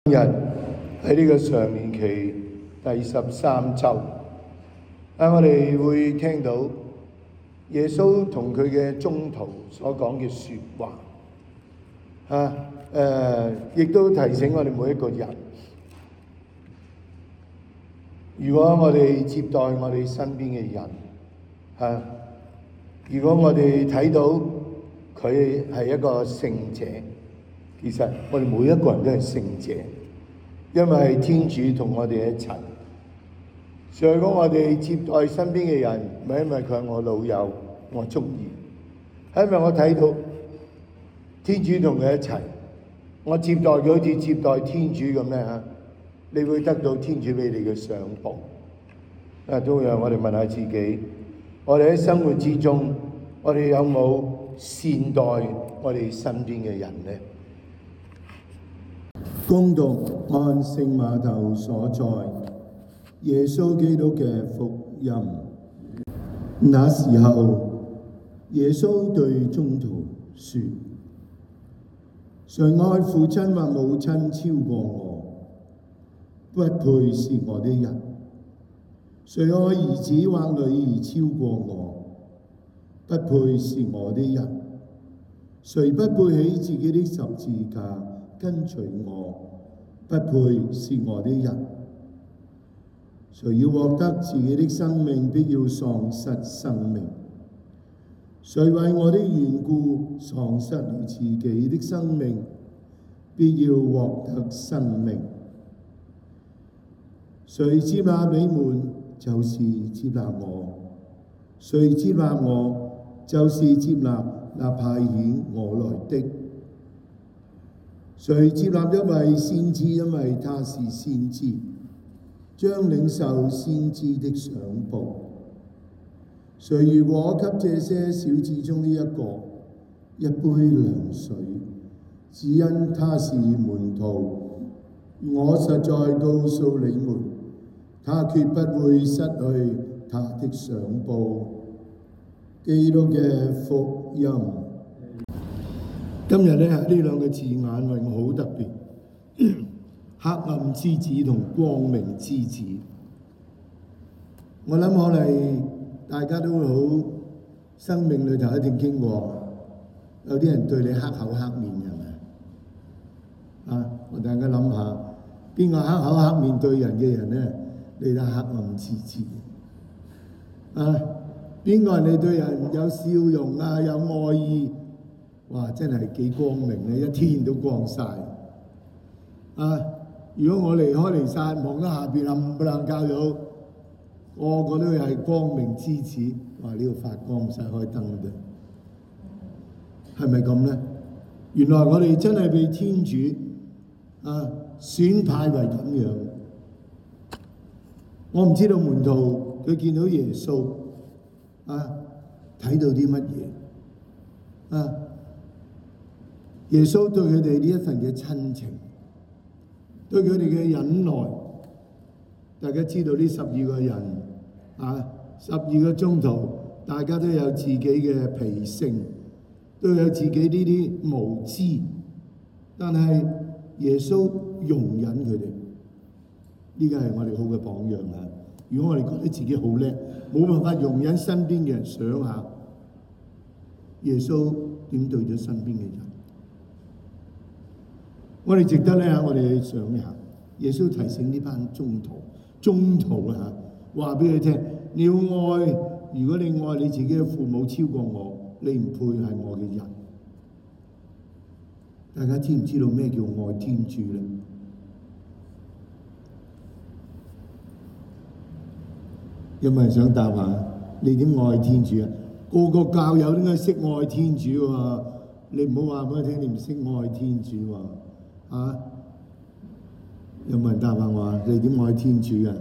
今日喺呢個常年期第13週，我哋會聽到耶穌同佢嘅宗徒所講嘅説話，亦都提醒我哋每一個人，如果我哋接待我哋身邊嘅人，如果我哋睇到佢係一個聖者，其實我哋每一個人都係聖者，因為天主同我哋一齊。所以如果我哋接待身邊嘅人，唔係因為佢係我老友，我中意，係因為我睇到天主同佢一齊，我接待佢好似接待天主咁咧，你會得到天主俾你嘅賞報。都讓我哋問下自己，我哋喺生活之中，我哋有冇善待我哋身邊嘅人呢？恭讀按聖馬竇所載耶穌基督嘅福音。那時候，耶穌對宗徒說：誰愛父親或母親超過我，不配是我的人；誰愛兒子或女兒超過我，不配是我的人；誰不背起自己的十字架跟隨我，不配是我的人。誰要獲得自己的生命，必要喪失生命；誰為我的緣故喪失了自己的生命，必要獲得生命。誰接納你們，就是接納我；誰接納我，就是接納那派遣我來的。誰接納一位先知，因為他是先知，將領受先知的賞報。誰如果給這些小子中的一個一杯涼水，只因他是門徒，我實在告訴你們，他決不會失去他的賞報。基督嘅福音。今日呢兩個字眼為我好特別，黑暗之子同光明之子。我諗我哋大家都會好，生命裏頭一定經過，有啲人對你黑口黑面係咪？我大家諗下，邊個黑口黑面對人嘅人呢？你都黑暗之子。邊個人你對人有笑容有愛意？哇！真係幾光明咧，一天都光晒。如果我離開彌撒，望到下邊冚唪唥教友，個個都係光明之子。哇！呢度發光，唔使開燈嘅，係咪咁咧？原來我哋真係被天主選派為咁樣。我唔知道門徒佢見到耶穌睇到啲乜嘢耶穌對佢哋呢一份嘅親情，對佢哋嘅忍耐，大家知道呢12個人12個宗徒，大家都有自己嘅脾性，都有自己呢啲無知，但係耶穌容忍佢哋，呢個係我哋好嘅榜樣。如果我哋覺得自己好叻，冇辦法容忍身邊嘅人，想下耶穌點對咗身邊嘅人。我哋值得咧，我哋去想一下，耶穌提醒呢班宗徒話俾佢聽：你要愛，如果你愛你自己嘅父母超過我，你唔配係我嘅人。大家知唔知道咩叫愛天主咧？有冇人想答下？你點愛天主啊？個個教友應該識愛天主喎，你唔好話俾我聽你唔識愛天主喎。有冇人答下我？你點愛天主啊？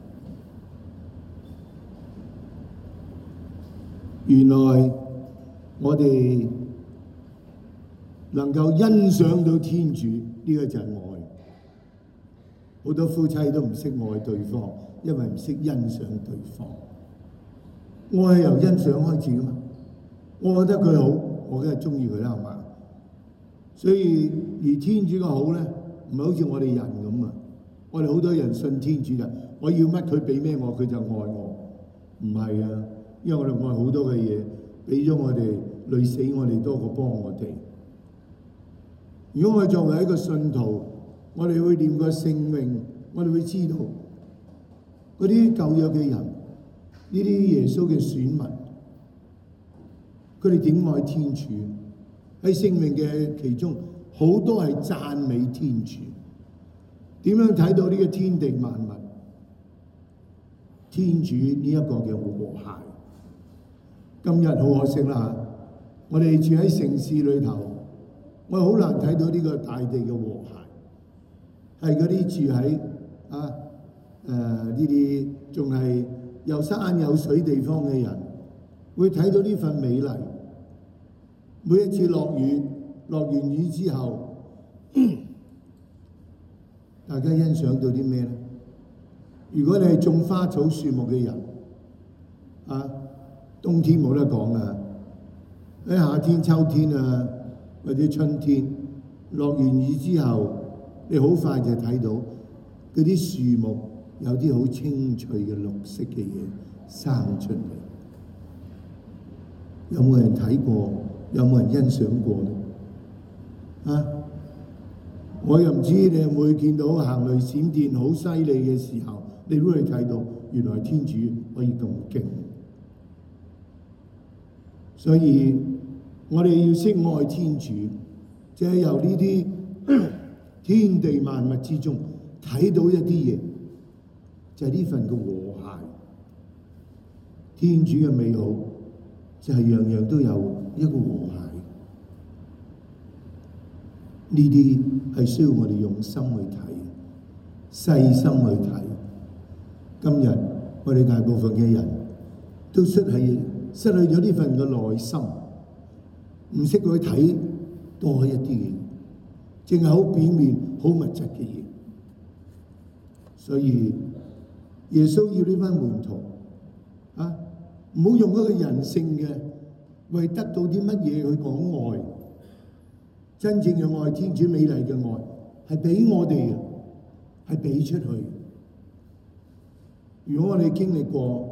原來我哋能夠欣賞到天主，呢個就係愛。好多夫妻都唔識愛對方，因為唔識欣賞對方。愛係由欣賞開始噶嘛。我覺得佢好，我梗係中意佢啦，係嘛？所以而天主嘅好咧， 唔係好似我哋人咁啊！我哋好多人信天主就我要乜佢俾咩我，佢就愛我。唔係啊，因為我哋愛好多嘅嘢，俾咗我哋累死我哋多過幫我哋。如果我哋作為一個信徒，我哋會念個聖詠，我哋會知道嗰啲舊約嘅人，呢啲耶穌嘅選民，佢哋點愛天主？喺聖詠嘅其中，好多係讚美天主。點樣睇到呢個天地萬物？天主呢一個嘅和諧。今日好可惜啦，我哋住喺城市裏頭，我好難睇到呢個大地嘅和諧。係嗰啲住喺呢啲仲係有山有水地方嘅人，會睇到呢份美麗。每一次落雨，落完雨之後，大家欣賞到啲咩咧？如果你係種花草樹木嘅人，冬天冇得講啦，喺夏天、秋天啊，或者春天落完雨之後，你好快就睇到嗰啲樹木有啲好青翠嘅綠色嘅嘢生出嚟。有冇人睇過？有冇人欣賞過咧？我又唔知你有冇見到行雷閃電好犀利嘅時候，你都會睇到原來天主可以咁勁。所以我哋要識愛天主，就係由呢啲天地萬物之中睇到一啲嘢，就係呢份嘅和諧。天主嘅美好就係樣樣都有一個和諧。呢啲係需要我哋用心去睇，細心去睇。今日我哋大部分嘅人都失去咗呢份嘅內心，唔識去睇多一啲嘢，淨係好表面、好物質嘅嘢。所以耶穌要呢班門徒唔好用一個人性嘅為得到啲乜嘢去講愛。真正嘅愛，天主美麗嘅愛係俾我哋嘅，係俾出去。如果我哋經歷過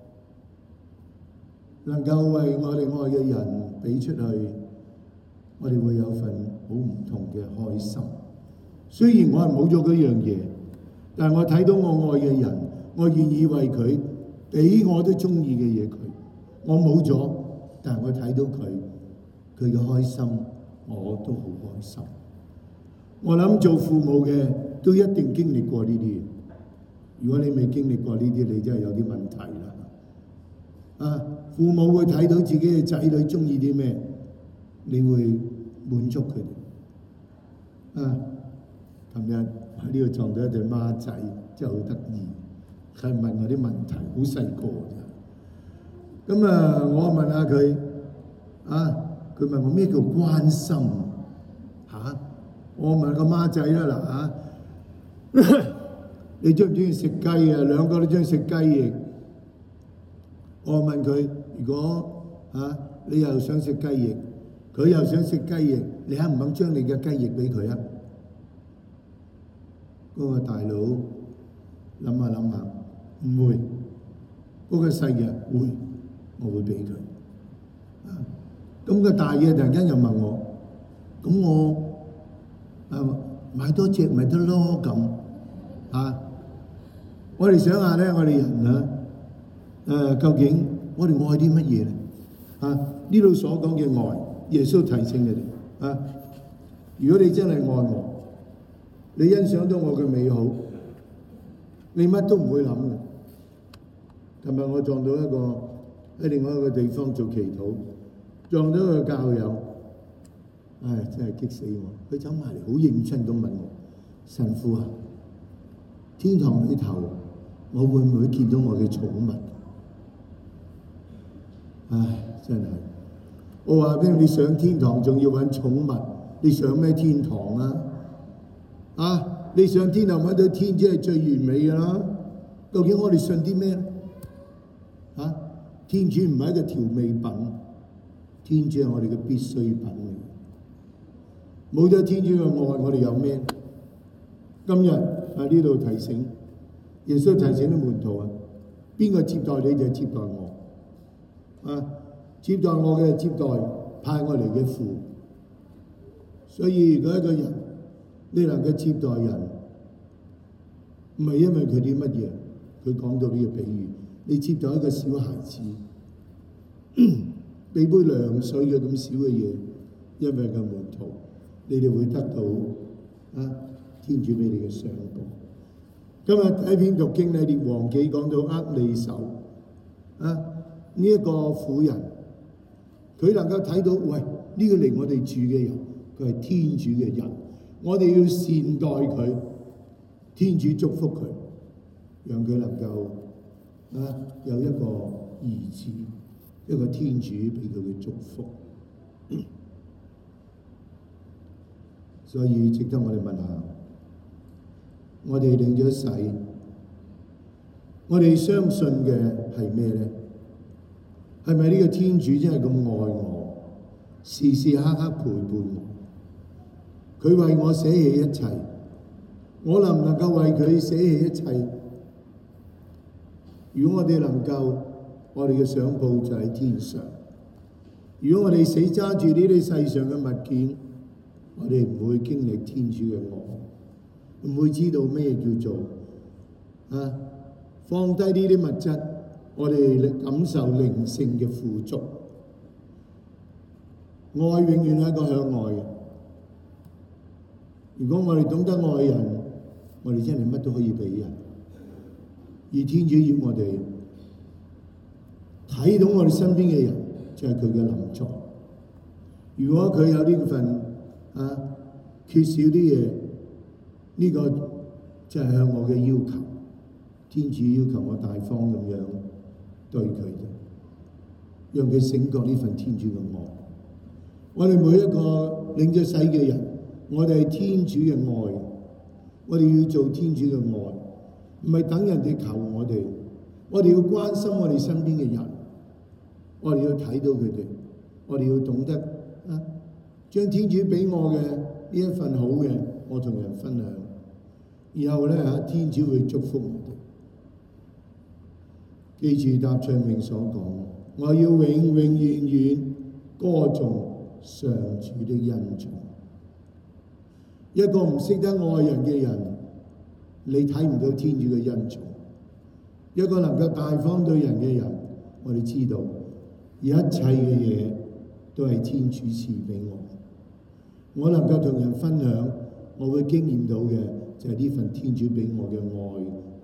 能夠為我哋愛嘅人俾出去，我哋會有份好唔同嘅開心。雖然我係冇咗嗰樣嘢，但係我睇到我愛嘅人，我願意為佢俾我都中意嘅嘢佢。我冇咗，但係我睇到佢嘅開心，我都好開心。我諗做父母嘅都一定經歷過呢啲嘢。如果你未經歷過呢啲，你真係有啲問題啦。父母會睇到自己嘅仔女中意啲咩，你會滿足佢哋。琴日喺呢度撞到一對孖仔，真係好得意，係問我啲問題，好細個咋。咁我問下佢，佢問我咩叫關心？我問個孖仔啦，你中唔中意食雞啊？兩個都中意食雞翼。我問佢，如果你又想食雞翼，佢又想食雞翼，你肯唔肯將你嘅雞翼俾佢啊？嗰個大佬諗下諗下，唔會。嗰個細嘅會，我會俾佢。咁個大嘅突然間又問我，咁我買多隻咪得咯咁。我哋想下咧，我哋人究竟我哋愛啲乜嘢咧？呢度所講嘅愛，耶穌提醒你哋如果你真係愛我，你欣賞到我嘅美好，你乜都唔會諗嘅。琴日我撞到一個喺另外一個地方做祈禱，撞到一個教友，真係激死我！佢走埋嚟，好認真咁問我：神父啊，天堂裏頭，我會唔會見到我嘅寵物？真係，我話俾你上天堂仲要揾寵物，你上咩天堂啊？你上天堂揾到天主係最完美㗎啦。究竟我哋信啲咩咧？天主唔係一個調味品，天主係我哋嘅必需品嚟。冇咗天主嘅愛，我哋有咩？ 今日呢度提醒耶穌提醒啲門徒啊，邊個接待你就接待我啊，接待我嘅接待派我嚟嘅父。所以如果一個人你能夠接待人，唔係因為佢啲乜嘢，佢講到呢個比喻，你接待一個小孩子，俾杯涼水嘅咁少嘅嘢，因為個門徒，你哋會得到天主俾你嘅賞報。今日第一篇讀經咧，列王紀講到厄利叟呢一個婦人，佢能夠睇到，喂，呢個嚟我哋住嘅人，佢係天主嘅人，我哋要善待佢，天主祝福佢，讓佢能夠有一個兒子，一個天主俾佢嘅祝福。所以值得我哋問下，我哋領咗洗，我哋相信嘅係咩咧？係咪呢個天主真係咁愛我，時時刻刻陪伴我？佢為我捨棄一切，我能唔能夠為佢捨棄一切？如果我哋能夠，我哋嘅賞報就喺天上。如果我哋死揸住呢啲世上嘅物件，我哋唔會經歷天主嘅愛，唔會知道咩叫做放低呢啲物質，我哋感受靈性嘅富足。愛永遠係一個向愛嘅。如果我哋懂得愛人，我哋真係乜都可以俾人。而天主要我哋睇到我哋身邊嘅人，就係佢嘅臨在。如果佢有呢份缺少啲嘢，呢個就係向我嘅要求。天主要求我大方咁樣對佢哋，讓佢醒覺呢份天主嘅愛。我哋每一個領咗洗嘅人，我哋係天主嘅愛，我哋要做天主嘅愛，唔係等人哋求我哋。我哋要關心我哋身邊嘅人，我哋要睇到佢哋，我哋要懂得將天主俾我嘅呢一份好嘅，我同人分享。然後咧天主會祝福我哋。記住答唱詠所講，我要永永遠遠歌頌上主的恩寵。一個唔識得愛人嘅人，你睇唔到天主嘅恩寵。一個能夠大方對人嘅人，我哋知道一切嘅嘢都係天主賜俾我。我能夠同人分享，我會經驗到嘅就係呢份天主俾我嘅愛